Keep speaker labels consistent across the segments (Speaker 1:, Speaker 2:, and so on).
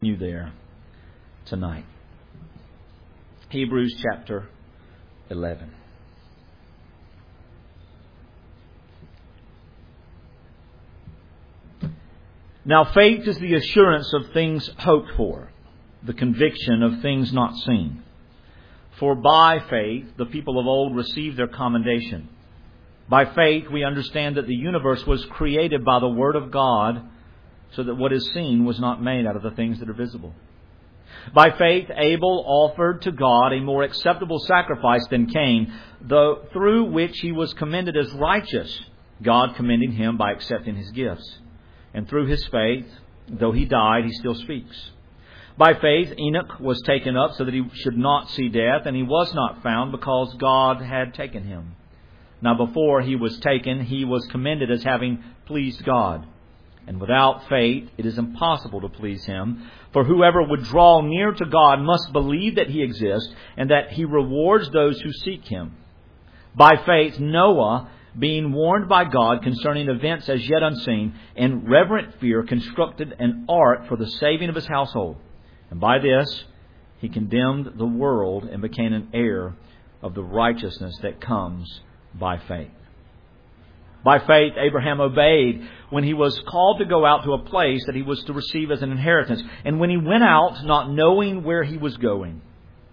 Speaker 1: You there tonight. Hebrews chapter 11. Now faith is the assurance of things hoped for, the conviction of things not seen. For by faith the people of old received their commendation. By faith we understand that the universe was created by the Word of God, so that what is seen was not made out of the things that are visible. By faith Abel offered to God a more acceptable sacrifice than Cain, though through which he was commended as righteous, God commending him by accepting his gifts. And through his faith, though he died, he still speaks. By faith Enoch was taken up so that he should not see death, and he was not found because God had taken him. Now before he was taken, he was commended as having pleased God. And without faith it is impossible to please Him. For whoever would draw near to God must believe that He exists, and that He rewards those who seek Him. By faith Noah, being warned by God concerning events as yet unseen, in reverent fear constructed an ark for the saving of his household. And by this he condemned the world and became an heir of the righteousness that comes by faith. By faith, Abraham obeyed when he was called to go out to a place that he was to receive as an inheritance. And when he went out, not knowing where he was going.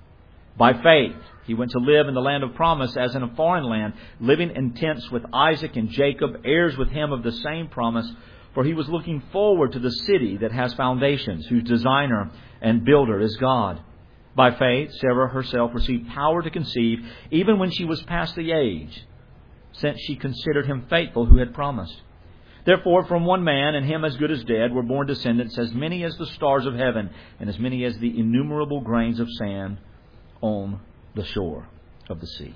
Speaker 1: By faith, he went to live in the land of promise as in a foreign land, living in tents with Isaac and Jacob, heirs with him of the same promise. For he was looking forward to the city that has foundations, whose designer and builder is God. By faith, Sarah herself received power to conceive, even when she was past the age, since she considered him faithful who had promised. Therefore, from one man, and him as good as dead, were born descendants, as many as the stars of heaven, and as many as the innumerable grains of sand on the shore of the sea.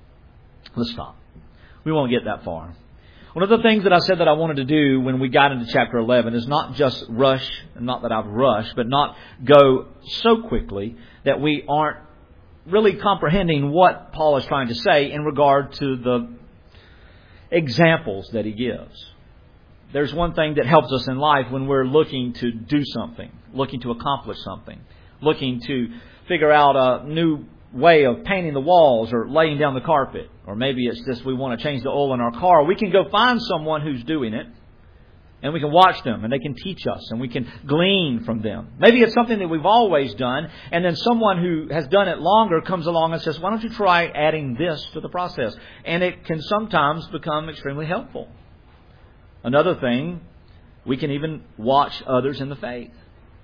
Speaker 1: Let's stop. We won't get that far. One of the things that I said that I wanted to do when we got into chapter 11 is not just rush, not that I've rushed, but not go so quickly that we aren't really comprehending what Paul is trying to say in regard to the examples that he gives. There's one thing that helps us in life when we're looking to do something, looking to accomplish something, looking to figure out a new way of painting the walls or laying down the carpet. Or maybe it's just we want to change the oil in our car. We can go find someone who's doing it, and we can watch them, and they can teach us, and we can glean from them. Maybe it's something that we've always done, and then someone who has done it longer comes along and says, why don't you try adding this to the process? And it can sometimes become extremely helpful. Another thing, we can even watch others in the faith.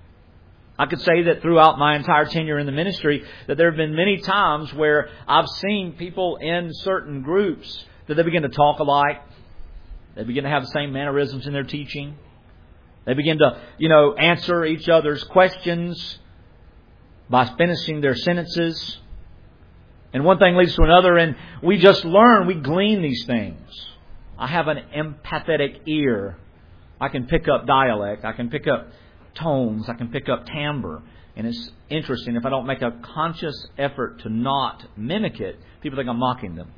Speaker 1: I could say that throughout my entire tenure in the ministry, that there have been many times where I've seen people in certain groups that they begin to talk alike. They begin to have the same mannerisms in their teaching. They begin to, answer each other's questions by finishing their sentences. And one thing leads to another, and we just learn, we glean these things. I have an empathetic ear. I can pick up dialect. I can pick up tones. I can pick up timbre. And it's interesting, if I don't make a conscious effort to not mimic it, people think I'm mocking them.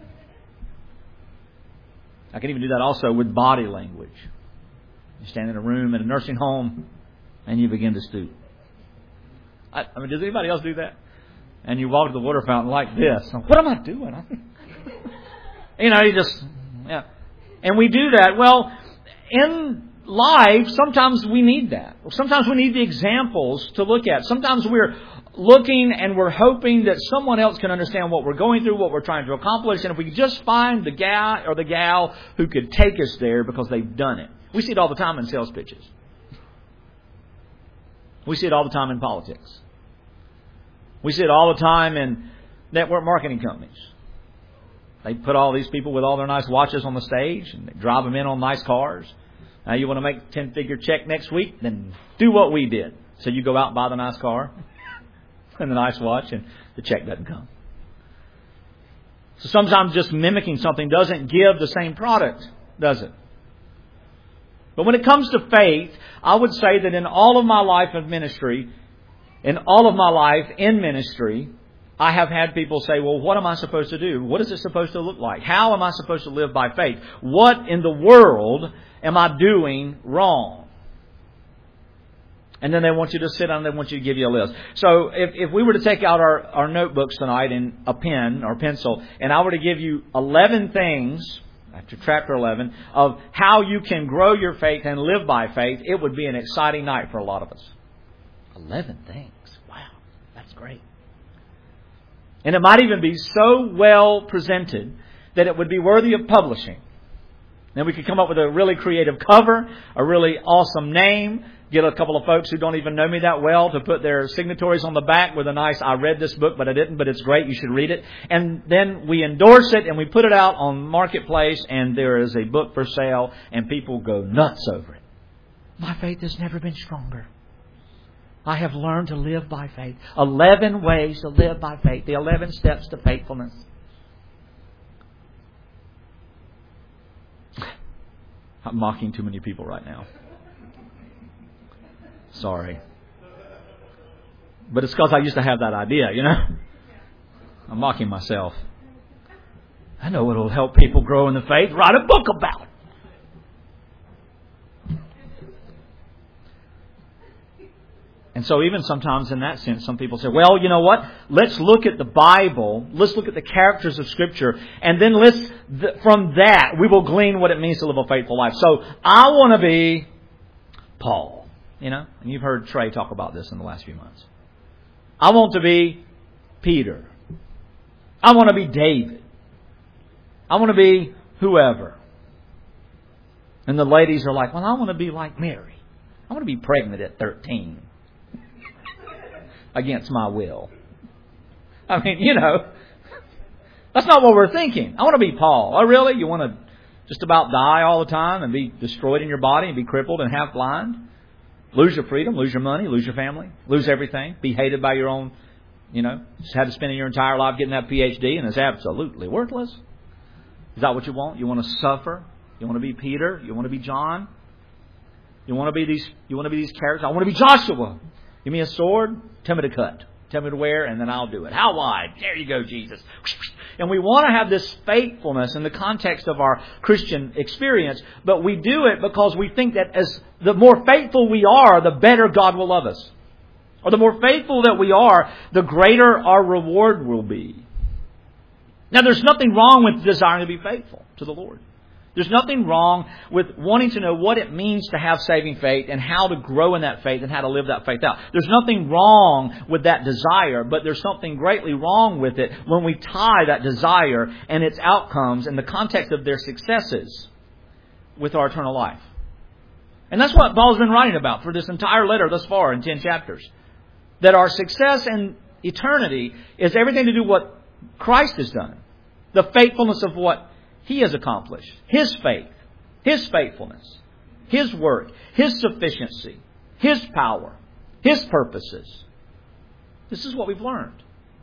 Speaker 1: I can even do that also with body language. You stand in a room in a nursing home and you begin to stoop. I mean, does anybody else do that? And you walk to the water fountain like this. What am I doing? Yeah. And we do that. Well, in life, sometimes we need that. Sometimes we need the examples to look at. Sometimes we're looking and we're hoping that someone else can understand what we're going through, what we're trying to accomplish. And if we could just find the guy or the gal who could take us there because they've done it. We see it all the time in sales pitches. We see it all the time in politics. We see it all the time in network marketing companies. They put all these people with all their nice watches on the stage and they drive them in on nice cars. Now you want to make a 10-figure check next week? Then do what we did. So you go out and buy the nice car and the nice watch and the check doesn't come. So sometimes just mimicking something doesn't give the same product, does it? But when it comes to faith, I would say that in all of my life of ministry, I have had people say, well, what am I supposed to do? What is it supposed to look like? How am I supposed to live by faith? What in the world am I doing wrong? And then they want you to sit down and they want you to give you a list. So if we were to take out our notebooks tonight and a pen or pencil, and I were to give you 11 things, after chapter 11, of how you can grow your faith and live by faith, it would be an exciting night for a lot of us. 11 things. Wow, that's great. And it might even be so well presented that it would be worthy of publishing. Then we could come up with a really creative cover, a really awesome name, get a couple of folks who don't even know me that well to put their signatories on the back with a nice, I read this book, but I didn't, but it's great, you should read it. And then we endorse it and we put it out on Marketplace, and there is a book for sale and people go nuts over it. My faith has never been stronger. I have learned to live by faith. 11 ways to live by faith. The 11 steps to faithfulness. I'm mocking too many people right now. Sorry. But it's because I used to have that idea, you know. I'm mocking myself. I know what will help people grow in the faith. Write a book about it. And so even sometimes in that sense, some people say, well, you know what? Let's look at the Bible. Let's look at the characters of Scripture. And then from that, we will glean what it means to live a faithful life. So I want to be Paul. You know, and you've heard Trey talk about this in the last few months. I want to be Peter. I want to be David. I want to be whoever. And the ladies are like, well, I want to be like Mary. I want to be pregnant at 13. Against my will. I mean, you know, that's not what we're thinking. I want to be Paul. Oh, really? You want to just about die all the time and be destroyed in your body and be crippled and half blind? Lose your freedom, lose your money, lose your family, lose everything, be hated by your own, you know, just had to spend your entire life getting that PhD and it's absolutely worthless. Is that what you want? You want to suffer? You want to be Peter? You want to be John? You want to be these characters? I want to be Joshua. Give me a sword, tell me to cut. Tell me to wear, and then I'll do it. How wide? There you go, Jesus. And we want to have this faithfulness in the context of our Christian experience, but we do it because we think that as the more faithful we are, the better God will love us. Or the more faithful that we are, the greater our reward will be. Now, there's nothing wrong with desiring to be faithful to the Lord. There's nothing wrong with wanting to know what it means to have saving faith and how to grow in that faith and how to live that faith out. There's nothing wrong with that desire, but there's something greatly wrong with it when we tie that desire and its outcomes in the context of their successes with our eternal life. And that's what Paul's been writing about for this entire letter thus far in 10 chapters. That our success in eternity is everything to do with what Christ has done. The faithfulness of what He has accomplished. His faith, His faithfulness, His work, His sufficiency, His power, His purposes. This is what we've learned.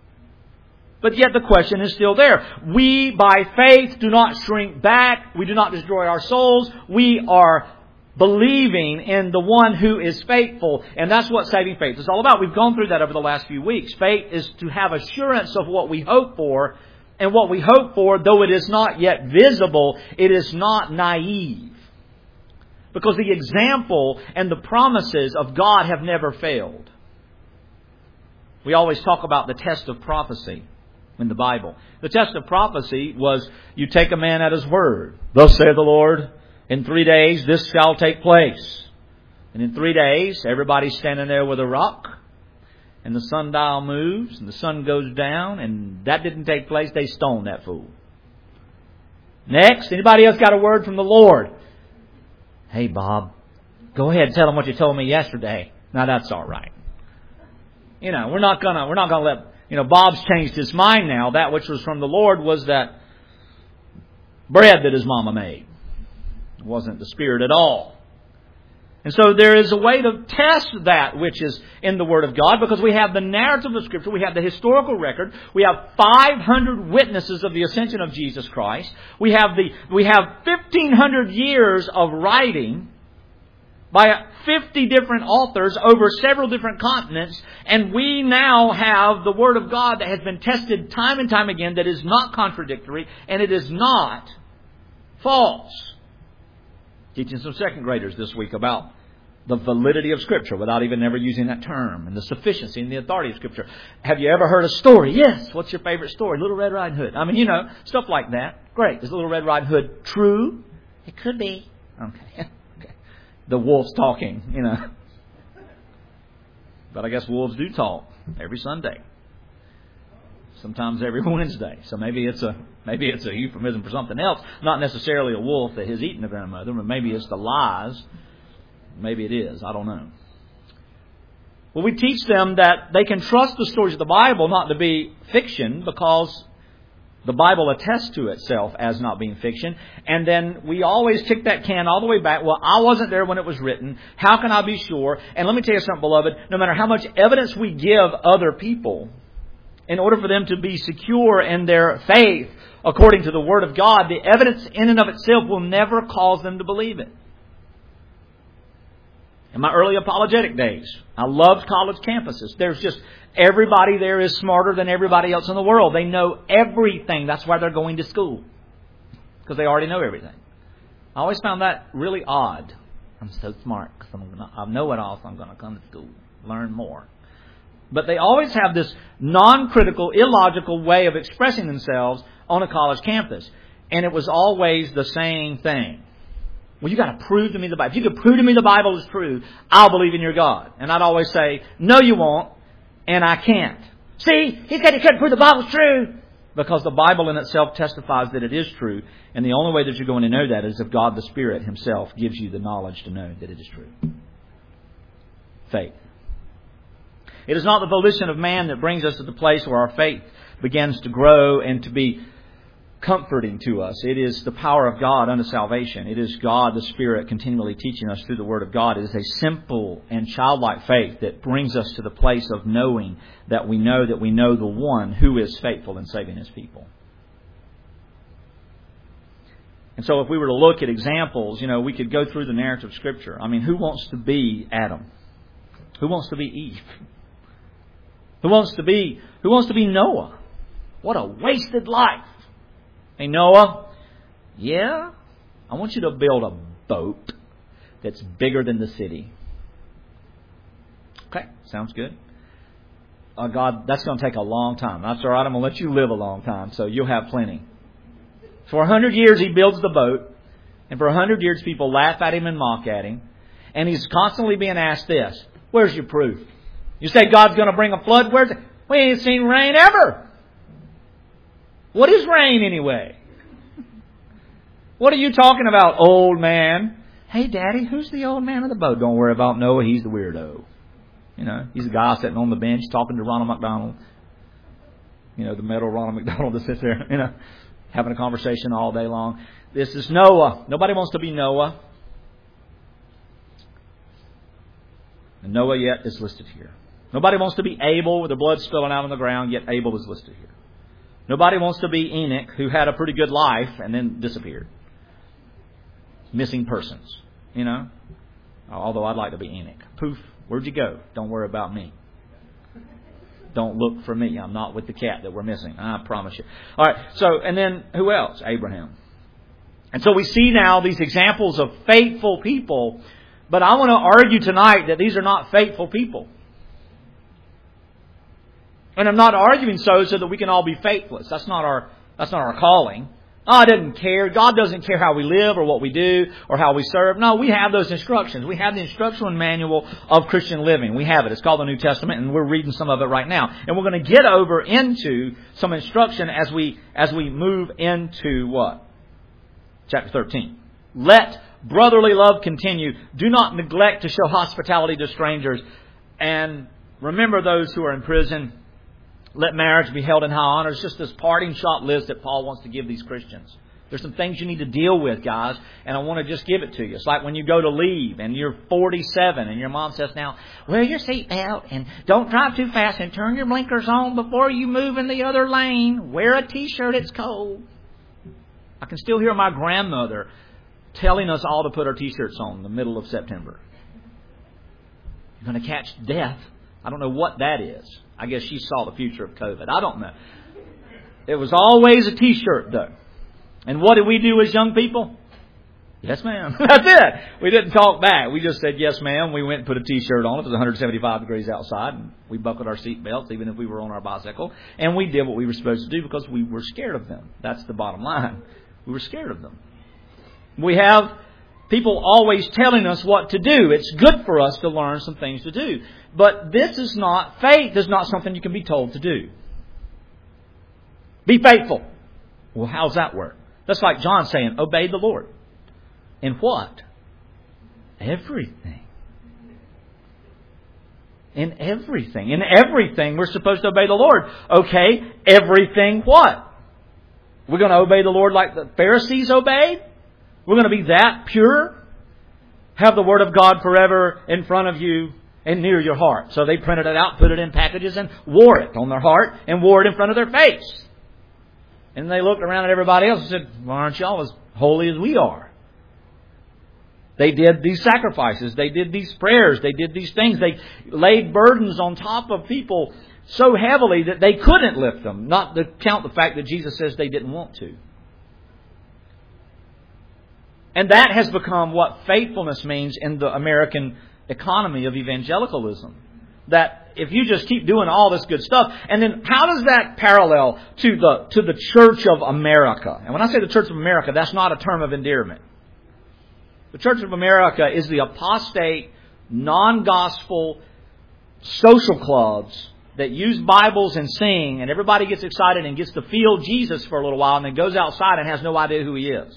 Speaker 1: But yet the question is still there. We, by faith, do not shrink back. We do not destroy our souls. We are believing in the one who is faithful. And that's what saving faith is all about. We've gone through that over the last few weeks. Faith is to have assurance of what we hope for. And what we hope for, though it is not yet visible, it is not naive. Because the example and the promises of God have never failed. We always talk about the test of prophecy in the Bible. The test of prophecy was you take a man at his word. Thus saith the Lord, in 3 days this shall take place. And in 3 days, everybody's standing there with a rock. And the sundial moves, and the sun goes down, and that didn't take place. They stoned that fool. Next, anybody else got a word from the Lord? Hey, Bob, go ahead and tell them what you told me yesterday. Now that's all right. You know, we're not gonna let, you know, Bob's changed his mind now. That which was from the Lord was that bread that his mama made. It wasn't the Spirit at all. And so there is a way to test that which is in the Word of God, because we have the narrative of Scripture, we have the historical record, we have 500 witnesses of the ascension of Jesus Christ, we have 1,500 years of writing by 50 different authors over several different continents, and we now have the Word of God that has been tested time and time again, that is not contradictory, and it is not false. Teaching some second graders this week about the validity of Scripture without even ever using that term, and the sufficiency and the authority of Scripture. Have you ever heard a story? Yes. What's your favorite story? Little Red Riding Hood. I mean, stuff like that. Great. Is Little Red Riding Hood true? It could be. Okay. The wolf's talking, But I guess wolves do talk every Sunday. Sometimes every Wednesday. So maybe it's a euphemism for something else. Not necessarily a wolf that has eaten a grandmother, but maybe it's the lies. Maybe it is. I don't know. Well, we teach them that they can trust the stories of the Bible not to be fiction because the Bible attests to itself as not being fiction. And then we always kick that can all the way back. Well, I wasn't there when it was written. How can I be sure? And let me tell you something, beloved. No matter how much evidence we give other people, in order for them to be secure in their faith, according to the Word of God, the evidence in and of itself will never cause them to believe it. In my early apologetic days, I loved college campuses. There's just, everybody there is smarter than everybody else in the world. They know everything. That's why they're going to school. Because they already know everything. I always found that really odd. I'm so smart because I know it all, so I'm going to come to school, learn more. But they always have this non-critical, illogical way of expressing themselves on a college campus. And it was always the same thing. Well, you got to prove to me the Bible. If you can prove to me the Bible is true, I'll believe in your God. And I'd always say, no, you won't, and I can't. See, he said he couldn't prove the Bible's true. Because the Bible in itself testifies that it is true. And the only way that you're going to know that is if God the Spirit Himself gives you the knowledge to know that it is true. Faith. It is not the volition of man that brings us to the place where our faith begins to grow and to be comforting to us. It is the power of God unto salvation. It is God the Spirit continually teaching us through the Word of God. It is a simple and childlike faith that brings us to the place of knowing that we know the one who is faithful in saving His people. And so if we were to look at examples, we could go through the narrative of Scripture. I mean, who wants to be Adam? Who wants to be Eve? Who wants to be Noah? What a wasted life. Hey, Noah, I want you to build a boat that's bigger than the city. Okay, sounds good. God, that's going to take a long time. That's all right, I'm going to let you live a long time, so you'll have plenty. For 100 years, he builds the boat, and for 100 years, people laugh at him and mock at him, and he's constantly being asked this, where's your proof? You say God's going to bring a flood, where's it? We ain't seen rain ever. What is rain anyway? What are you talking about, old man? Hey, Daddy, who's the old man of the boat? Don't worry about Noah. He's the weirdo. He's the guy sitting on the bench talking to Ronald McDonald. The metal Ronald McDonald that sits there, having a conversation all day long. This is Noah. Nobody wants to be Noah. And Noah yet is listed here. Nobody wants to be Abel with the blood spilling out on the ground, yet Abel is listed here. Nobody wants to be Enoch, who had a pretty good life and then disappeared. Missing persons, Although I'd like to be Enoch. Poof, where'd you go? Don't worry about me. Don't look for me. I'm not with the cat that we're missing. I promise you. All right, and then who else? Abraham. And so we see now these examples of faithful people, but I want to argue tonight that these are not faithful people. And I'm not arguing so that we can all be faithless. That's not our calling. I didn't care. God doesn't care how we live or what we do or how we serve. No, we have those instructions. We have the instructional manual of Christian living. We have it. It's called the New Testament, and we're reading some of it right now. And we're going to get over into some instruction as we move into what? Chapter 13. Let brotherly love continue. Do not neglect to show hospitality to strangers. And remember those who are in prison. Let marriage be held in high honor. It's just this parting shot list that Paul wants to give these Christians. There's some things you need to deal with, guys, and I want to just give it to you. It's like when you go to leave and you're 47 and your mom says, now, wear your seatbelt and don't drive too fast and turn your blinkers on before you move in the other lane. Wear a T-shirt, it's cold. I can still hear my grandmother telling us all to put our T-shirts on in the middle of September. You're going to catch death. I don't know what that is. I guess she saw the future of COVID. I don't know. It was always a T-shirt, though. And what did we do as young people? Yes, ma'am. That's it. We didn't talk back. We just said, yes, ma'am. We went and put a T-shirt on. It was 175 degrees outside. And we buckled our seat belts, even if we were on our bicycle. And we did what we were supposed to do because we were scared of them. That's the bottom line. We were scared of them. We have people always telling us what to do. It's good for us to learn some things to do. But this is not, faith is not something you can be told to do. Be faithful. Well, how's that work? That's like John saying, obey the Lord. In what? Everything. In everything. In everything we're supposed to obey the Lord. Okay, everything what? We're going to obey the Lord like the Pharisees obeyed? We're going to be that pure? Have the Word of God forever in front of you and near your heart. So they printed it out, put it in packages, and wore it on their heart and wore it in front of their face. And they looked around at everybody else and said, well, aren't y'all as holy as we are? They did these sacrifices. They did these prayers. They did these things. They laid burdens on top of people so heavily that they couldn't lift them. Not to count the fact that Jesus says they didn't want to. And that has become what faithfulness means in the American economy of evangelicalism. That if you just keep doing all this good stuff, and then how does that parallel to the Church of America? And when I say the Church of America, that's not a term of endearment. The Church of America is the apostate, non-gospel social clubs that use Bibles and sing, and everybody gets excited and gets to feel Jesus for a little while and then goes outside and has no idea who He is.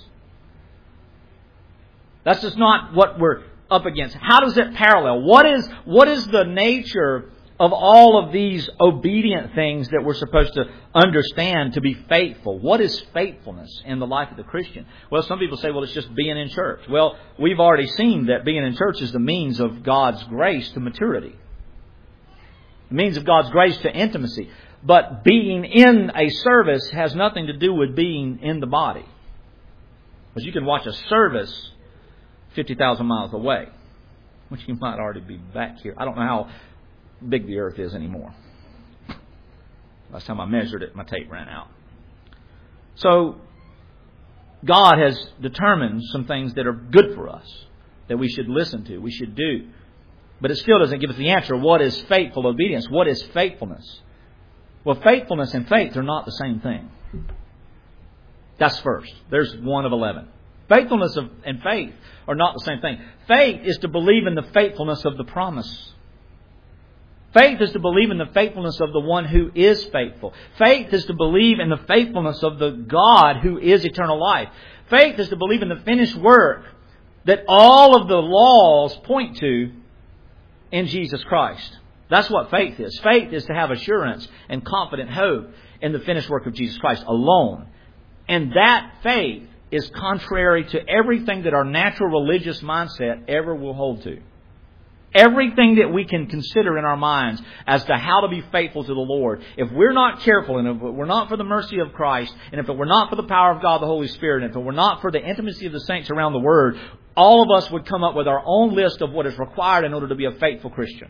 Speaker 1: That's just not what we're up against. How does it parallel? What is the nature of all of these obedient things that we're supposed to understand to be faithful? What is faithfulness in the life of the Christian? Well, some people say, well, it's just being in church. Well, we've already seen that being in church is the means of God's grace to maturity. The means of God's grace to intimacy. But being in a service has nothing to do with being in the body. Because you can watch a service 50,000 miles away, which you might already be back here. I don't know how big the earth is anymore. Last time I measured it, my tape ran out. So, God has determined some things that are good for us, that we should listen to, we should do. But it still doesn't give us the answer. What is faithful obedience? What is faithfulness? Well, faithfulness and faith are not the same thing. That's first. There's one of 11. Faithfulness and faith are not the same thing. Faith is to believe in the faithfulness of the promise. Faith is to believe in the faithfulness of the one who is faithful. Faith is to believe in the faithfulness of the God who is eternal life. Faith is to believe in the finished work that all of the laws point to in Jesus Christ. That's what faith is. Faith is to have assurance and confident hope in the finished work of Jesus Christ alone. And that faith is contrary to everything that our natural religious mindset ever will hold to. Everything that we can consider in our minds as to how to be faithful to the Lord, if we're not careful, and if it were not for the mercy of Christ, and if it were not for the power of God, the Holy Spirit, and if it were not for the intimacy of the saints around the Word, all of us would come up with our own list of what is required in order to be a faithful Christian.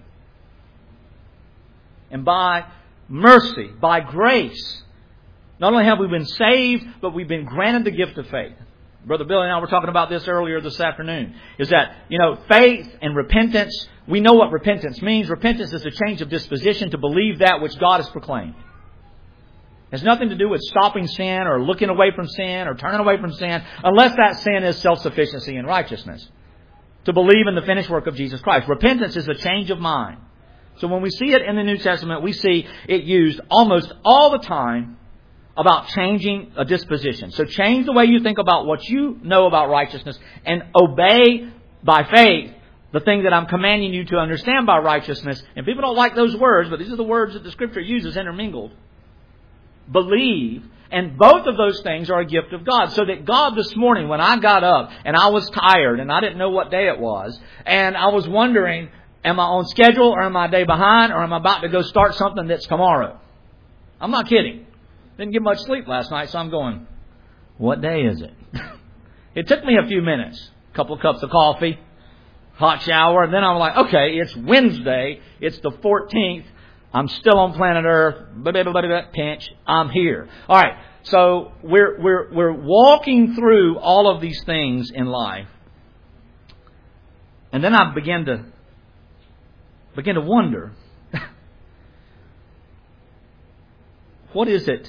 Speaker 1: And by mercy, by grace, not only have we been saved, but we've been granted the gift of faith. Brother Billy and I were talking about this earlier this afternoon. Is that, faith and repentance, we know what repentance means. Repentance is a change of disposition to believe that which God has proclaimed. It has nothing to do with stopping sin or looking away from sin or turning away from sin, unless that sin is self-sufficiency and righteousness. To believe in the finished work of Jesus Christ. Repentance is a change of mind. So when we see it in the New Testament, we see it used almost all the time about changing a disposition. So change the way you think about what you know about righteousness and obey by faith the thing that I'm commanding you to understand by righteousness. And people don't like those words, but these are the words that the Scripture uses intermingled. Believe. And both of those things are a gift of God. So that God this morning, when I got up and I was tired and I didn't know what day it was, and I was wondering, am I on schedule or am I a day behind or am I about to go start something that's tomorrow? I'm not kidding. Didn't get much sleep last night, so I'm going, what day is it? It took me a few minutes. A couple of cups of coffee, hot shower, and then I'm like, okay, it's Wednesday. It's the 14th. I'm still on planet Earth. Pinch. I'm here. All right. So we're walking through all of these things in life. And then I began to wonder, what is it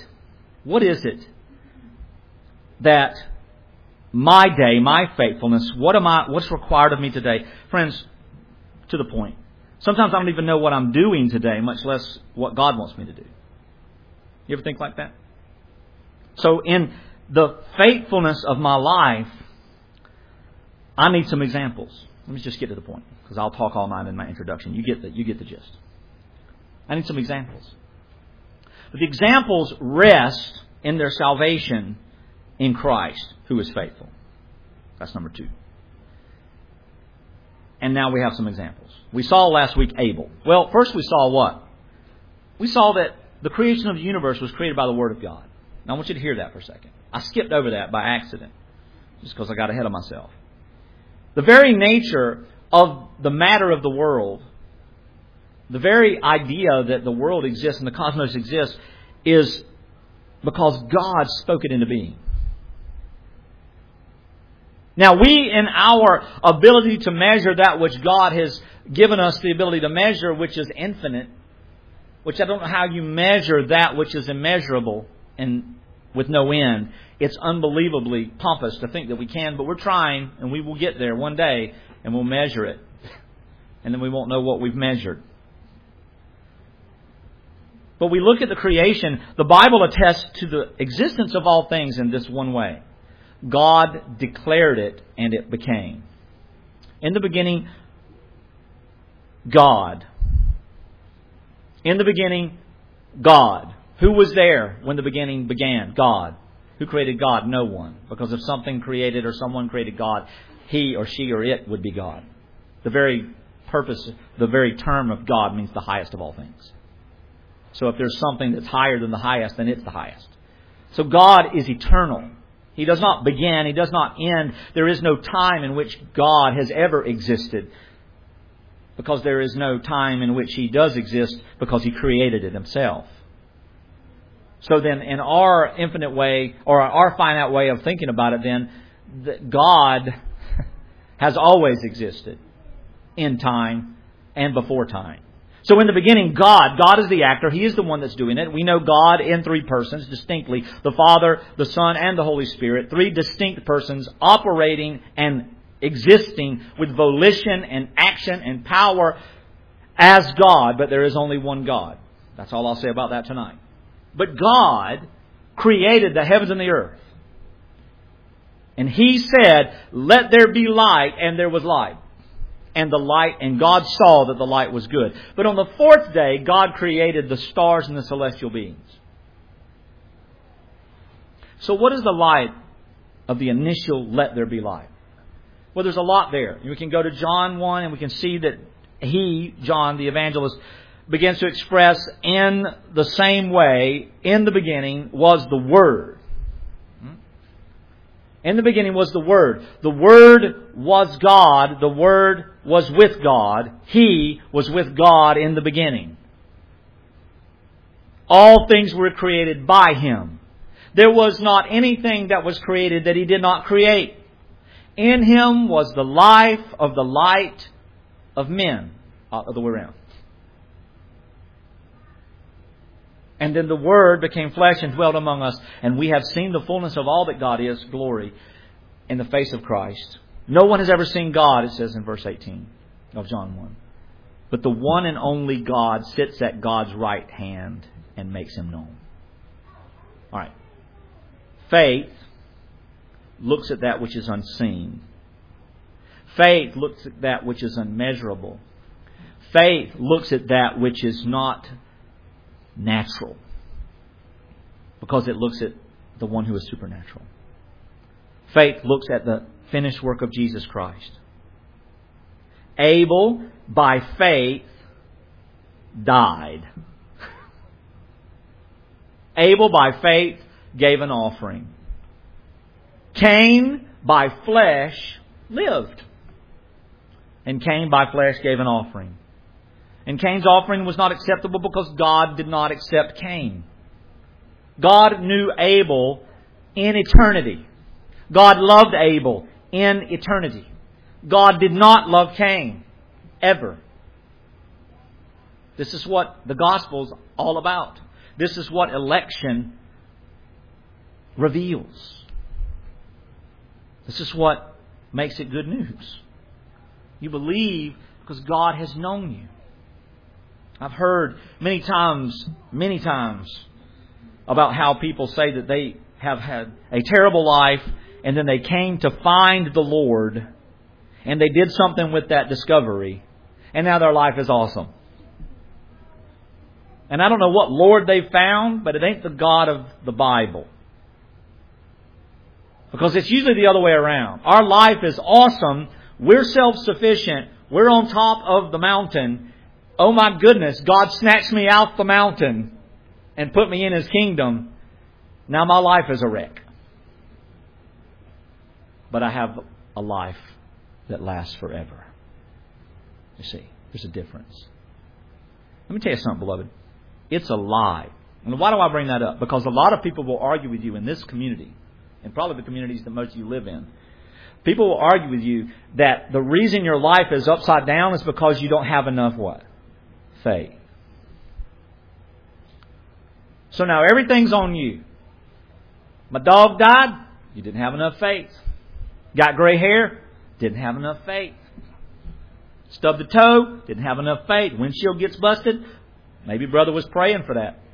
Speaker 1: that my day, my faithfulness, what's required of me today? Friends, to the point. Sometimes I don't even know what I'm doing today, much less what God wants me to do. You ever think like that? So in the faithfulness of my life, I need some examples. Let me just get to the point, because I'll talk all night in my introduction. You get the gist. I need some examples. But the examples rest in their salvation in Christ, who is faithful. That's number 2. And now we have some examples. We saw last week Abel. Well, first we saw what? We saw that the creation of the universe was created by the Word of God. Now I want you to hear that for a second. I skipped over that by accident, just because I got ahead of myself. The very nature of the matter of the world, the very idea that the world exists and the cosmos exists, is because God spoke it into being. Now we, in our ability to measure that which God has given us the ability to measure, which is infinite, which I don't know how you measure that which is immeasurable and with no end. It's unbelievably pompous to think that we can, but we're trying, and we will get there one day, and we'll measure it. And then we won't know what we've measured. But we look at the creation, the Bible attests to the existence of all things in this one way. God declared it, and it became. In the beginning, God. In the beginning, God. Who was there when the beginning began? God. Who created God? No one. Because if something created or someone created God, he or she or it would be God. The very purpose, the very term of God means the highest of all things. So if there's something that's higher than the highest, then it's the highest. So God is eternal. He does not begin. He does not end. There is no time in which God has ever existed, because there is no time in which He does exist, because He created it Himself. So then in our infinite way, or our finite way of thinking about it then, God has always existed in time and before time. So in the beginning, God is the actor. He is the one that's doing it. We know God in 3 persons distinctly. The Father, the Son, and the Holy Spirit. 3 distinct persons operating and existing with volition and action and power as God. But there is only one God. That's all I'll say about that tonight. But God created the heavens and the earth. And He said, "Let there be light," and there was light. And God saw that the light was good. But on the 4th day, God created the stars and the celestial beings. So what is the light of the initial "let there be light"? Well, there's a lot there. We can go to John 1 and we can see that John the evangelist, begins to express in the same way, in the beginning was the Word. In the beginning was the Word. The Word was God. The Word was with God. He was with God in the beginning. All things were created by Him. There was not anything that was created that He did not create. In Him was the life of the light of men. Other way around. And then the Word became flesh and dwelt among us, and we have seen the fullness of all that God is, glory, in the face of Christ. No one has ever seen God, it says in verse 18 of John 1. But the one and only God sits at God's right hand and makes Him known. All right. Faith looks at that which is unseen. Faith looks at that which is unmeasurable. Faith looks at that which is not natural, because it looks at the one who is supernatural. Faith looks at the finished work of Jesus Christ. Abel, by faith, died. Abel, by faith, gave an offering. Cain, by flesh, lived. And Cain, by flesh, gave an offering. And Cain's offering was not acceptable because God did not accept Cain. God knew Abel in eternity. God loved Abel in eternity. God did not love Cain, ever. This is what the gospel is all about. This is what election reveals. This is what makes it good news. You believe because God has known you. I've heard many times, about how people say that they have had a terrible life and then they came to find the Lord and they did something with that discovery and now their life is awesome. And I don't know what Lord they found, but it ain't the God of the Bible. Because it's usually the other way around. Our life is awesome. We're self-sufficient. We're on top of the mountain. Oh my goodness, God snatched me out the mountain and put me in His kingdom. Now my life is a wreck. But I have a life that lasts forever. You see, there's a difference. Let me tell you something, beloved. It's a lie. And why do I bring that up? Because a lot of people will argue with you in this community, and probably the communities that most of you live in. People will argue with you that the reason your life is upside down is because you don't have enough what? Faith. So now everything's on you. My dog died. You didn't have enough faith. Got gray hair. Didn't have enough faith. Stubbed a toe. Didn't have enough faith. Windshield gets busted. Maybe brother was praying for that.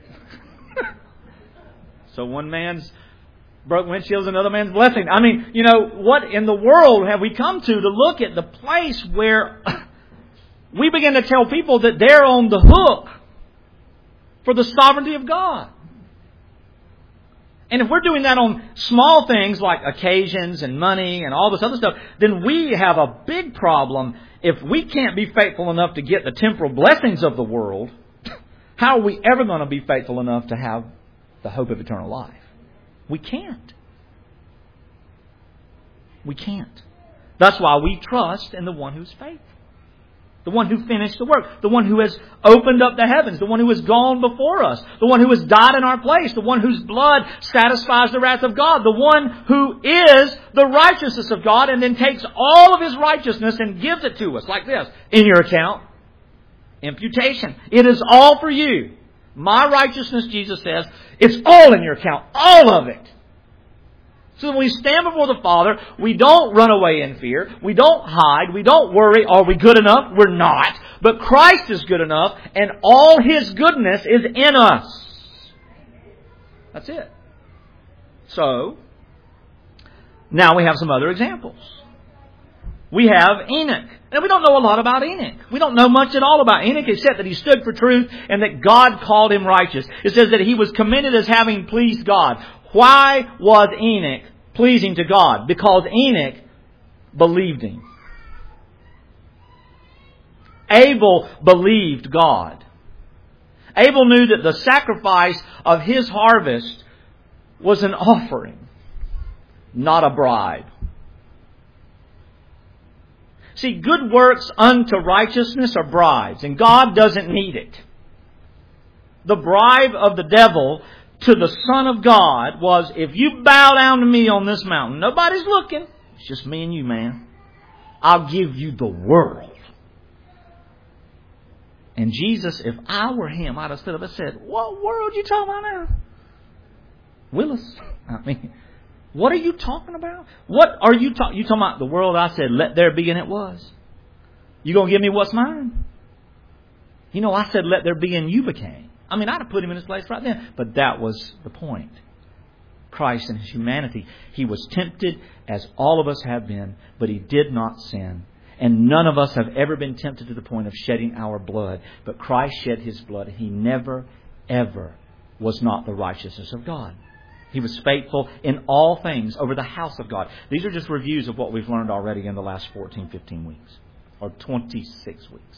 Speaker 1: So one man's broke windshields, another man's blessing. I mean, you know, what in the world have we come to look at the place where we begin to tell people that they're on the hook for the sovereignty of God? And if we're doing that on small things like occasions and money and all this other stuff, then we have a big problem. If we can't be faithful enough to get the temporal blessings of the world, how are we ever going to be faithful enough to have the hope of eternal life? We can't. We can't. That's why we trust in the one who's faithful. The one who finished the work. The one who has opened up the heavens. The one who has gone before us. The one who has died in our place. The one whose blood satisfies the wrath of God. The one who is the righteousness of God and then takes all of His righteousness and gives it to us like this. In your account. Imputation. It is all for you. My righteousness, Jesus says, it's all in your account. All of it. So when we stand before the Father, we don't run away in fear. We don't hide. We don't worry. Are we good enough? We're not. But Christ is good enough, and all His goodness is in us. That's it. So, now we have some other examples. We have Enoch. And we don't know a lot about Enoch. We don't know much at all about Enoch except that he stood for truth and that God called him righteous. It says that he was commended as having pleased God. Why was Enoch pleasing to God? Because Enoch believed Him. Abel believed God. Abel knew that the sacrifice of his harvest was an offering, not a bribe. See, good works unto righteousness are bribes, and God doesn't need it. The bribe of the devil to the Son of God was, if you bow down to me on this mountain, nobody's looking, it's just me and you, man, I'll give you the world. And Jesus, if I were Him, I'd have stood up and said, what world are you talking about now? Willis. I mean, what are you talking about? What are you talking? You talking about the world I said, let there be, and it was. You going to give me what's mine? You know, I said, let there be, and you became. I mean, I'd have put Him in His place right then. But that was the point. Christ in His humanity. He was tempted as all of us have been, but He did not sin. And none of us have ever been tempted to the point of shedding our blood. But Christ shed His blood. He never, ever was not the righteousness of God. He was faithful in all things over the house of God. These are just reviews of what we've learned already in the last 14, 15 weeks. Or 26 weeks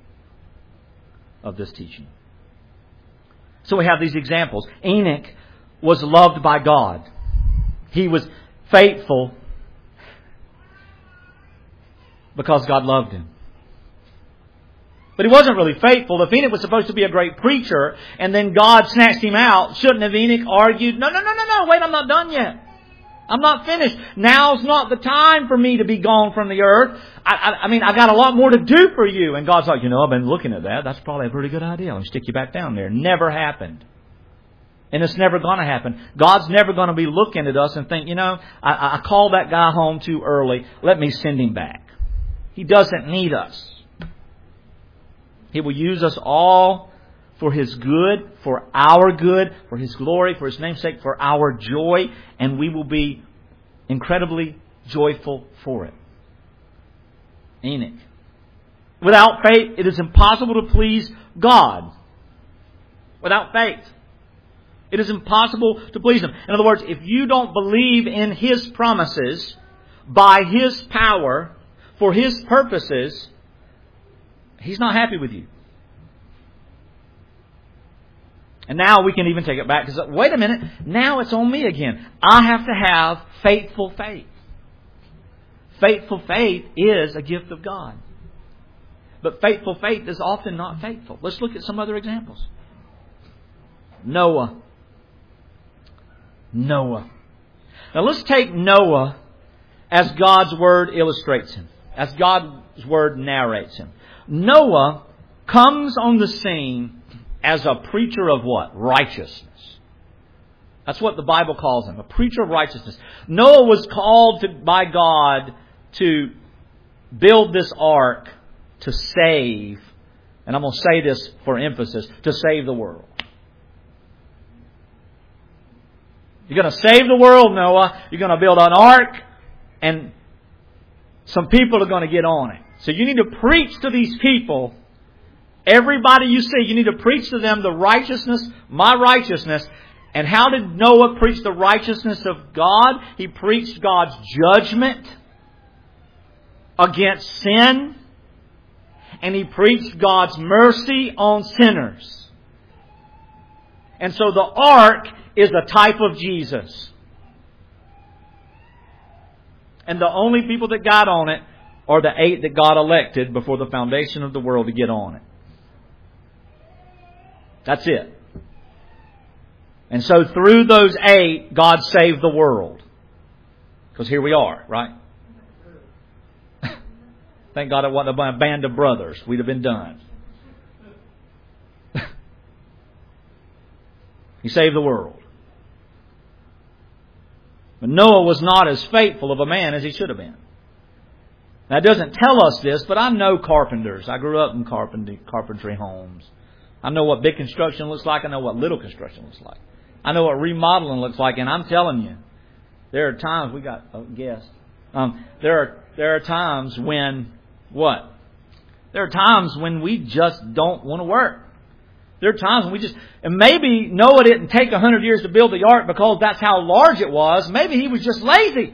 Speaker 1: of this teaching. So we have these examples. Enoch was loved by God. He was faithful because God loved him. But he wasn't really faithful. If Enoch was supposed to be a great preacher and then God snatched him out, shouldn't have Enoch argued, no, wait, I'm not done yet. I'm not finished. Now's not the time for me to be gone from the earth. I got a lot more to do for you. And God's like, I've been looking at that. That's probably a pretty good idea. I'll stick you back down there. Never happened. And it's never going to happen. God's never going to be looking at us and think, I called that guy home too early. Let me send him back. He doesn't need us. He will use us all for His good, for our good, for His glory, for His name's sake, for our joy, and we will be incredibly joyful for it. Enoch. Without faith, it is impossible to please God. Without faith, it is impossible to please Him. In other words, if you don't believe in His promises, by His power, for His purposes, He's not happy with you. And now we can even take it back because, wait a minute, now it's on me again. I have to have faithful faith. Faithful faith is a gift of God. But faithful faith is often not faithful. Let's look at some other examples. Noah. Now let's take Noah as God's Word illustrates him, as God's Word narrates him. Noah comes on the scene as a preacher of what? Righteousness. That's what the Bible calls him, a preacher of righteousness. Noah was called by God to build this ark to save, and I'm going to say this for emphasis, to save the world. You're going to save the world, Noah. You're going to build an ark, and some people are going to get on it. So you need to preach to these people. Everybody you see, you need to preach to them the righteousness, my righteousness. And how did Noah preach the righteousness of God? He preached God's judgment against sin. And he preached God's mercy on sinners. And so the ark is a type of Jesus. And the only people that got on it are the 8 that God elected before the foundation of the world to get on it. That's it. And so through those 8, God saved the world. Because here we are, right? Thank God it wasn't a band of brothers. We'd have been done. He saved the world. But Noah was not as faithful of a man as he should have been. Now, it doesn't tell us this, but I know carpenters. I grew up in carpentry homes. I know what big construction looks like. I know what little construction looks like. I know what remodeling looks like. And I'm telling you, there are times, we got a guest. There are times when, what? There are times when we just don't want to work. There are times when we just, and maybe Noah didn't take 100 years to build the ark because that's how large it was. Maybe he was just lazy.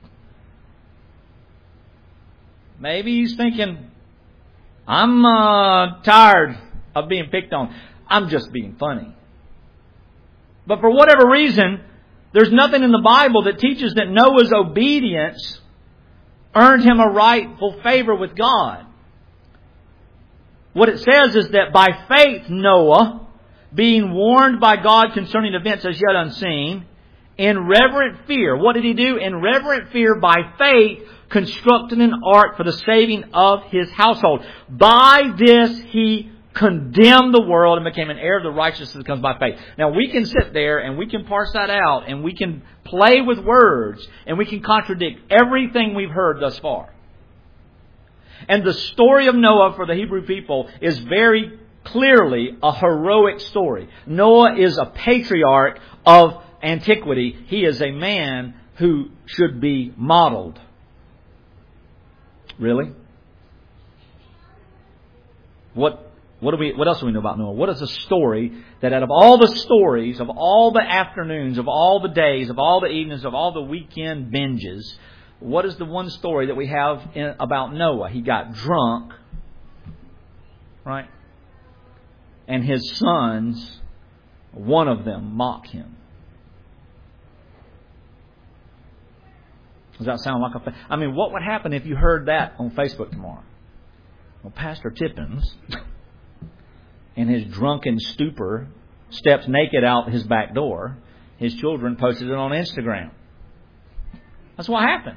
Speaker 1: Maybe he's thinking, I'm tired of being picked on. I'm just being funny. But for whatever reason, there's nothing in the Bible that teaches that Noah's obedience earned him a rightful favor with God. What it says is that by faith Noah, being warned by God concerning events as yet unseen, in reverent fear. What did he do? In reverent fear, by faith, constructed an ark for the saving of his household. By this he condemned the world and became an heir of the righteousness that comes by faith. Now we can sit there and we can parse that out and we can play with words and we can contradict everything we've heard thus far. And the story of Noah for the Hebrew people is very clearly a heroic story. Noah is a patriarch of antiquity. He is a man who should be modeled. Really? What else do we know about Noah? What is a story that out of all the stories, of all the afternoons, of all the days, of all the evenings, of all the weekend binges, what is the one story that we have about Noah? He got drunk, right? And his sons, one of them, mocked him. Does that sound like what would happen if you heard that on Facebook tomorrow? Well, Pastor Tippins in his drunken stupor, steps naked out his back door. His children posted it on Instagram. That's what happened.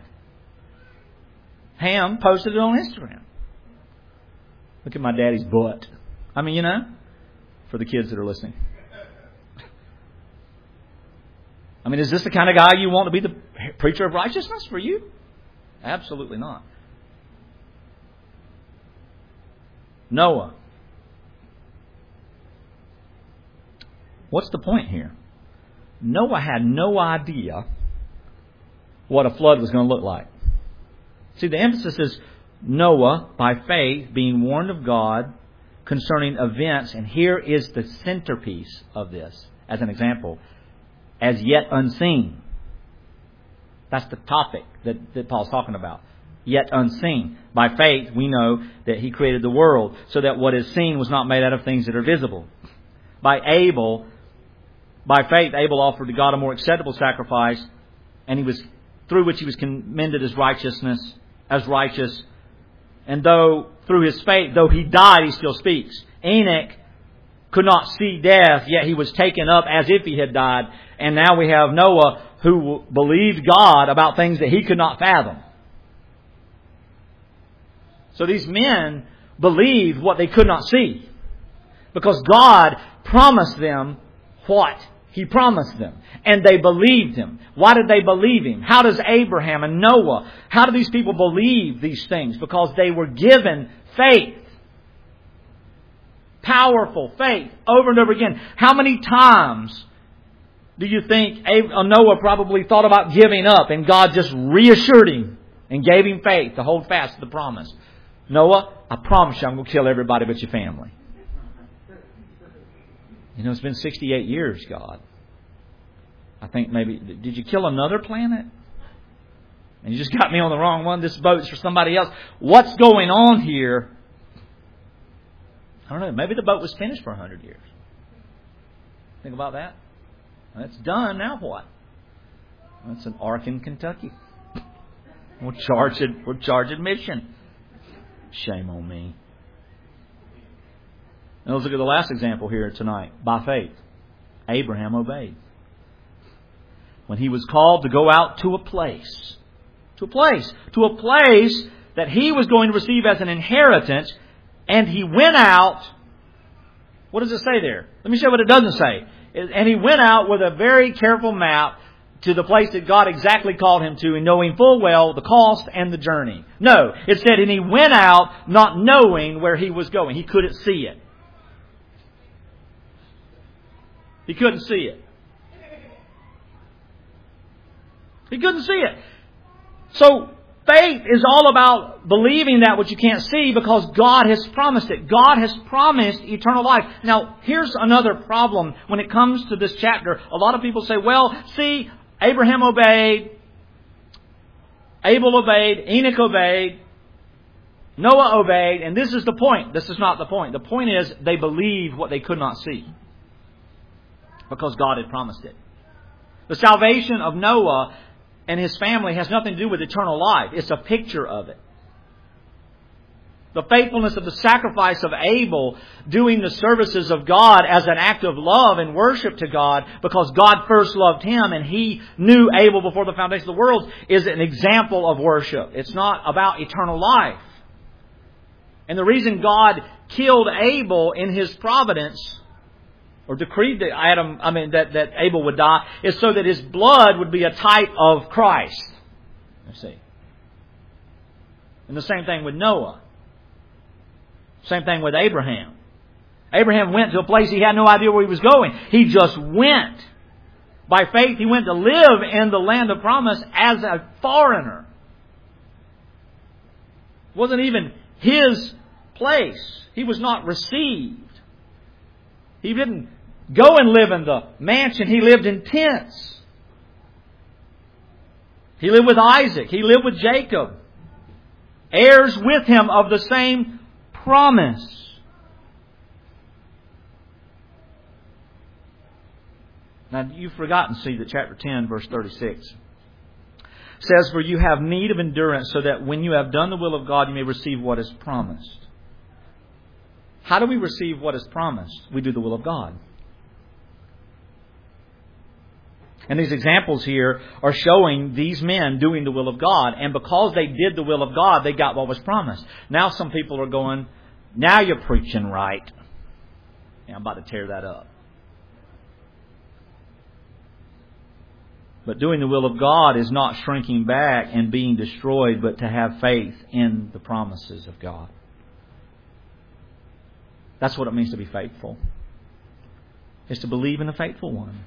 Speaker 1: Ham posted it on Instagram. Look at my daddy's butt. I mean, for the kids that are listening. I mean, is this the kind of guy you want to be the preacher of righteousness for you? Absolutely not. Noah. What's the point here? Noah had no idea what a flood was going to look like. See, the emphasis is Noah, by faith, being warned of God concerning events, and here is the centerpiece of this, as an example, as yet unseen. That's the topic that Paul's talking about. Yet unseen. By faith, we know that He created the world, so that what is seen was not made out of things that are visible. By faith, Abel offered to God a more acceptable sacrifice, and through which he was commended as righteous. And though through his faith, though he died, he still speaks. Enoch could not see death, yet he was taken up as if he had died. And now we have Noah, who believed God about things that he could not fathom. So these men believed what they could not see, because God promised them what He promised them. And they believed Him. Why did they believe Him? How does Abraham and Noah, how do these people believe these things? Because they were given faith. Powerful faith. Over and over again. How many times do you think Noah probably thought about giving up, and God just reassured him and gave him faith to hold fast to the promise? Noah, I promise you I'm going to kill everybody but your family. It's been 68 years, God. I think maybe, did you kill another planet? And you just got me on the wrong one. This boat's for somebody else. What's going on here? I don't know. Maybe the boat was finished for 100 years. Think about that. That's done. Now what? That's an ark in Kentucky. We'll charge admission. Shame on me. Now let's look at the last example here tonight. By faith, Abraham obeyed. When he was called to go out to a place that he was going to receive as an inheritance, and he went out. What does it say there? Let me show you what it doesn't say. And he went out with a very careful map to the place that God exactly called him to, and knowing full well the cost and the journey. No, it said, and he went out not knowing where he was going. He couldn't see it. He couldn't see it. He couldn't see it. So faith is all about believing that which you can't see, because God has promised it. God has promised eternal life. Now, here's another problem when it comes to this chapter. A lot of people say, well, see, Abraham obeyed, Abel obeyed, Enoch obeyed, Noah obeyed, and this is the point. This is not the point. The point is they believed what they could not see, because God had promised it. The salvation of Noah and his family has nothing to do with eternal life. It's a picture of it. The faithfulness of the sacrifice of Abel, doing the services of God as an act of love and worship to God, because God first loved him and he knew Abel before the foundation of the world, is an example of worship. It's not about eternal life. And the reason God killed Abel in His providence, or decreed that Abel would die, is so that his blood would be a type of Christ. You see. And the same thing with Noah. Same thing with Abraham. Abraham went to a place he had no idea where he was going. He just went. By faith, he went to live in the land of promise as a foreigner. It wasn't even his place. He was not received. He didn't go and live in the mansion. He lived in tents. He lived with Isaac. He lived with Jacob. Heirs with him of the same promise. Now, you've forgotten, see, that chapter 10, verse 36 says, for you have need of endurance, so that when you have done the will of God, you may receive what is promised. How do we receive what is promised? We do the will of God. And these examples here are showing these men doing the will of God. And because they did the will of God, they got what was promised. Now some people are going, now you're preaching right. Yeah, I'm about to tear that up. But doing the will of God is not shrinking back and being destroyed, but to have faith in the promises of God. That's what it means to be faithful. It's to believe in the faithful one.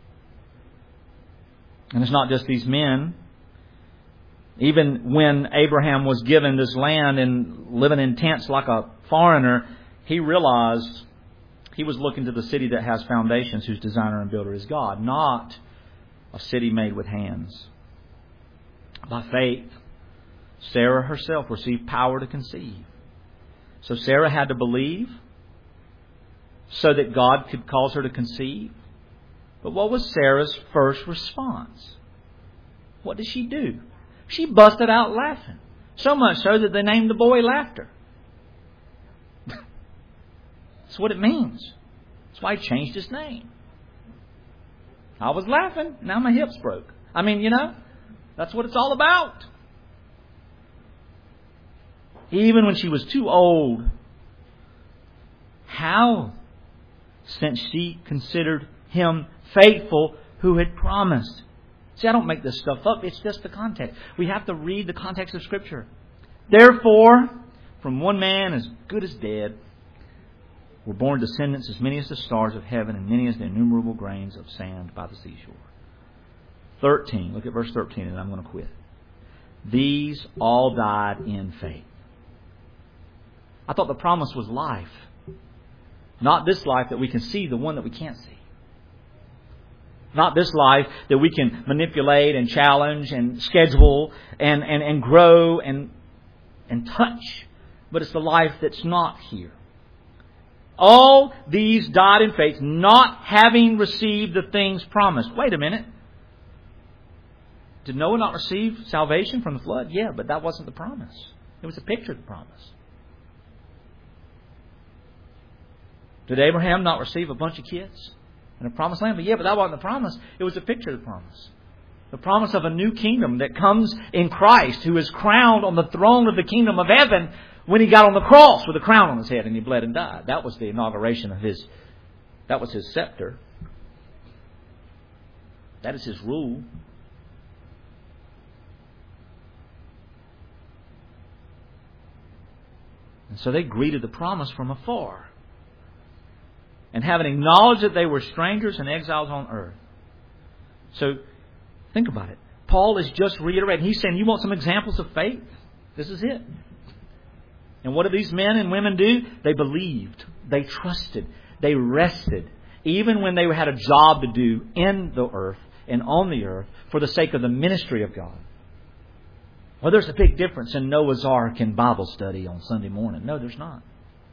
Speaker 1: And it's not just these men. Even when Abraham was given this land and living in tents like a foreigner, he realized he was looking to the city that has foundations, whose designer and builder is God, not a city made with hands. By faith, Sarah herself received power to conceive. So Sarah had to believe so that God could cause her to conceive. But what was Sarah's first response? What did she do? She busted out laughing. So much so that they named the boy Laughter. That's what it means. That's why he changed his name. I was laughing, now my hips broke. I mean, that's what it's all about. Even when she was too old. How? Since she considered him faithful who had promised. See, I don't make this stuff up. It's just the context. We have to read the context of Scripture. Therefore, from one man as good as dead, were born descendants as many as the stars of heaven and many as the innumerable grains of sand by the seashore. 13. Look at verse 13 and I'm going to quit. These all died in faith. I thought the promise was life. Not this life that we can see, the one that we can't see. Not this life that we can manipulate and challenge and schedule and grow and touch. But it's the life that's not here. All these died in faith, not having received the things promised. Wait a minute. Did Noah not receive salvation from the flood? Yeah, but that wasn't the promise. It was a picture of the promise. Did Abraham not receive a bunch of kids in a promised land? But yeah, but that wasn't the promise. It was a picture of the promise. The promise of a new kingdom that comes in Christ, who is crowned on the throne of the kingdom of heaven when He got on the cross with a crown on His head and He bled and died. That was the inauguration of His, that was His scepter. That is His rule. And so they greeted the promise from afar. And having acknowledged that they were strangers and exiles on earth. So, think about it. Paul is just reiterating. He's saying, you want some examples of faith? This is it. And what did these men and women do? They believed. They trusted. They rested. Even when they had a job to do in the earth and on the earth for the sake of the ministry of God. Well, there's a big difference in Noah's Ark and Bible study on Sunday morning. No, there's not.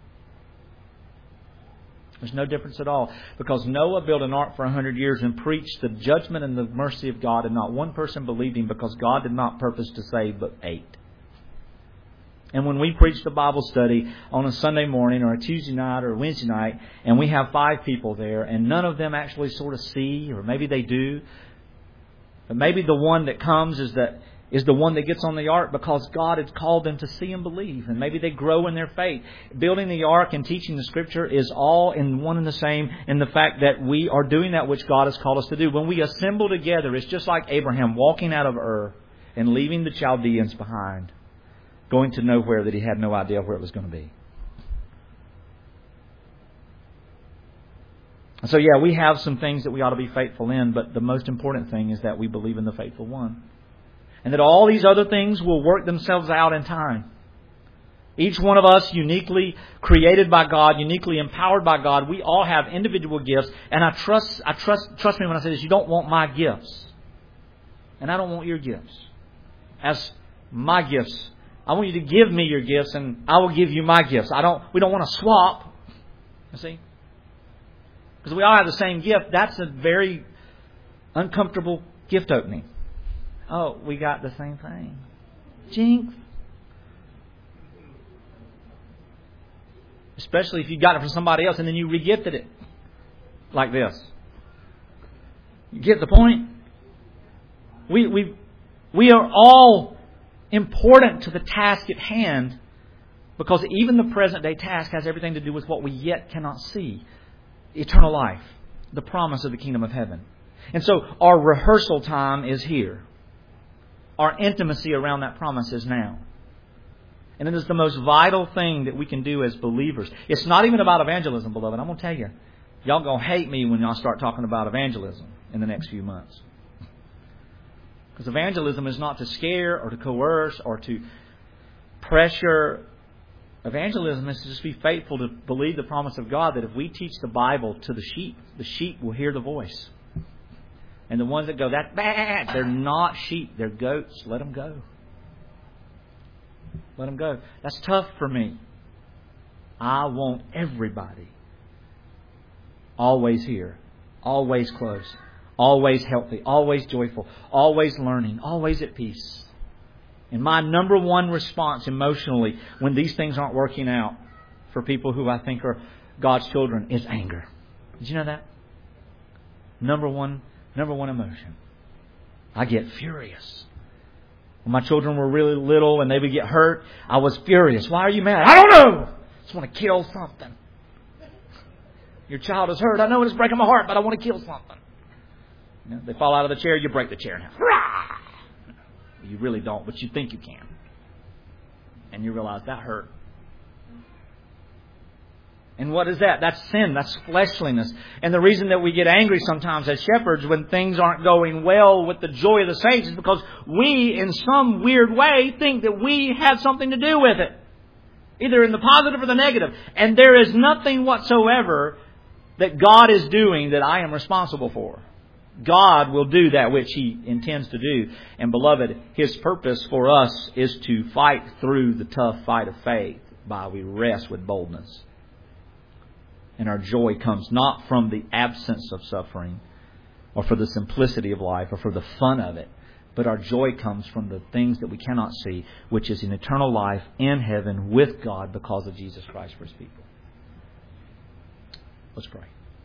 Speaker 1: There's no difference at all. Because Noah built an ark for 100 years and preached the judgment and the mercy of God, and not one person believed him because God did not purpose to save but 8. And when we preach the Bible study on a Sunday morning or a Tuesday night or a Wednesday night, and we have 5 people there, and none of them actually sort of see, or maybe they do, but maybe the one that comes is the one that gets on the ark because God has called them to see and believe. And maybe they grow in their faith. Building the ark and teaching the Scripture is all in one and the same in the fact that we are doing that which God has called us to do. When we assemble together, it's just like Abraham walking out of Ur and leaving the Chaldeans behind, going to nowhere that he had no idea where it was going to be. So yeah, we have some things that we ought to be faithful in, but the most important thing is that we believe in the faithful one. And that all these other things will work themselves out in time. Each one of us uniquely created by God, uniquely empowered by God. We all have individual gifts. And trust me when I say this, you don't want my gifts. And I don't want your gifts as my gifts. I want you to give me your gifts and I will give you my gifts. We don't want to swap. You see? Because we all have the same gift. That's a very uncomfortable gift opening. Oh, we got the same thing. Jinx. Especially if you got it from somebody else and then you re-gifted it. Like this. You get the point? We are all important to the task at hand, because even the present day task has everything to do with what we yet cannot see. Eternal life. The promise of the kingdom of heaven. And so our rehearsal time is here. Our intimacy around that promise is now. And it is the most vital thing that we can do as believers. It's not even about evangelism, beloved. I'm going to tell you. Y'all going to hate me when y'all start talking about evangelism in the next few months. Because evangelism is not to scare or to coerce or to pressure. Evangelism is to just be faithful to believe the promise of God that if we teach the Bible to the sheep will hear the voice. And the ones that go, that's bad, they're not sheep, they're goats. Let them go. Let them go. That's tough for me. I want everybody always here, always close, always healthy, always joyful, always learning, always at peace. And my number one response emotionally when these things aren't working out for people who I think are God's children is anger. Did you know that? Number one emotion. I get furious. When my children were really little and they would get hurt, I was furious. Why are you mad? I don't know. I just want to kill something. Your child is hurt. I know it's breaking my heart, but I want to kill something. You know, they fall out of the chair, you break the chair. You really don't, but you think you can. And you realize that hurt. And what is that? That's sin. That's fleshliness. And the reason that we get angry sometimes as shepherds when things aren't going well with the joy of the saints is because we, in some weird way, think that we have something to do with it. Either in the positive or the negative. And there is nothing whatsoever that God is doing that I am responsible for. God will do that which He intends to do. And beloved, His purpose for us is to fight through the tough fight of faith by we rest with boldness. And our joy comes not from the absence of suffering or for the simplicity of life or for the fun of it, but our joy comes from the things that we cannot see, which is an eternal life in heaven with God because of Jesus Christ for His people. Let's pray.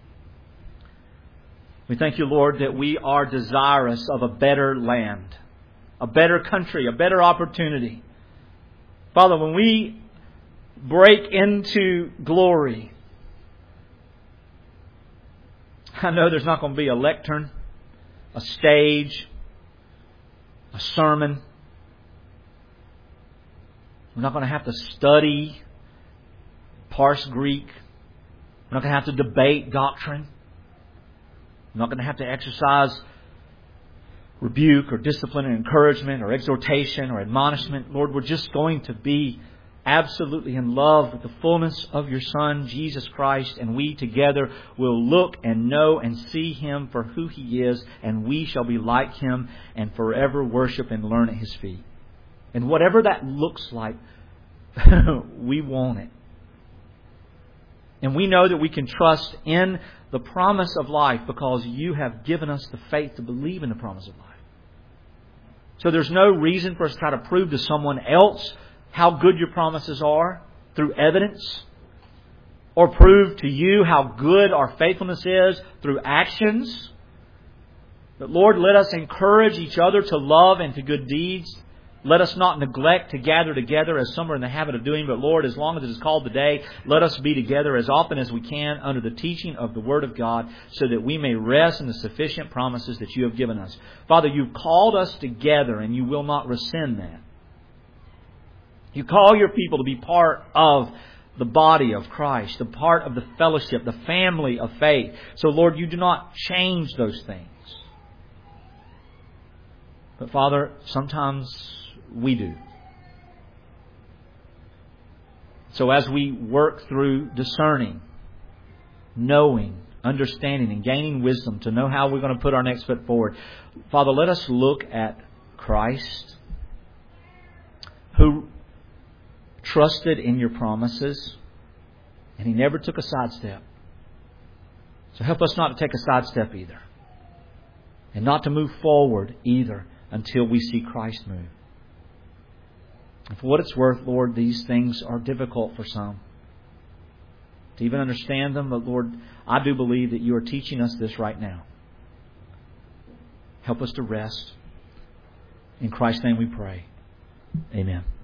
Speaker 1: We thank You, Lord, that we are desirous of a better land, a better country, a better opportunity. Father, when we break into glory, I know there's not going to be a lectern, a stage, a sermon. We're not going to have to study, parse Greek. We're not going to have to debate doctrine. We're not going to have to exercise rebuke or discipline or encouragement or exhortation or admonishment. Lord, we're just going to be absolutely in love with the fullness of Your Son, Jesus Christ, and we together will look and know and see Him for who He is, and we shall be like Him and forever worship and learn at His feet. And whatever that looks like, we want it. And we know that we can trust in the promise of life because You have given us the faith to believe in the promise of life. So there's no reason for us to try to prove to someone else how good Your promises are through evidence, or prove to You how good our faithfulness is through actions. But Lord, let us encourage each other to love and to good deeds. Let us not neglect to gather together as some are in the habit of doing. But Lord, as long as it is called today, let us be together as often as we can under the teaching of the Word of God so that we may rest in the sufficient promises that You have given us. Father, You've called us together and You will not rescind that. You call Your people to be part of the body of Christ, the part of the fellowship, the family of faith. So Lord, You do not change those things. But Father, sometimes we do. So as we work through discerning, knowing, understanding, and gaining wisdom to know how we're going to put our next foot forward, Father, let us look at Christ, who trusted in Your promises, and He never took a sidestep. So help us not to take a sidestep either, and not to move forward either until we see Christ move. And for what it's worth, Lord, these things are difficult for some. to even understand them. But Lord, I do believe that You are teaching us this right now. Help us to rest. In Christ's name we pray. Amen.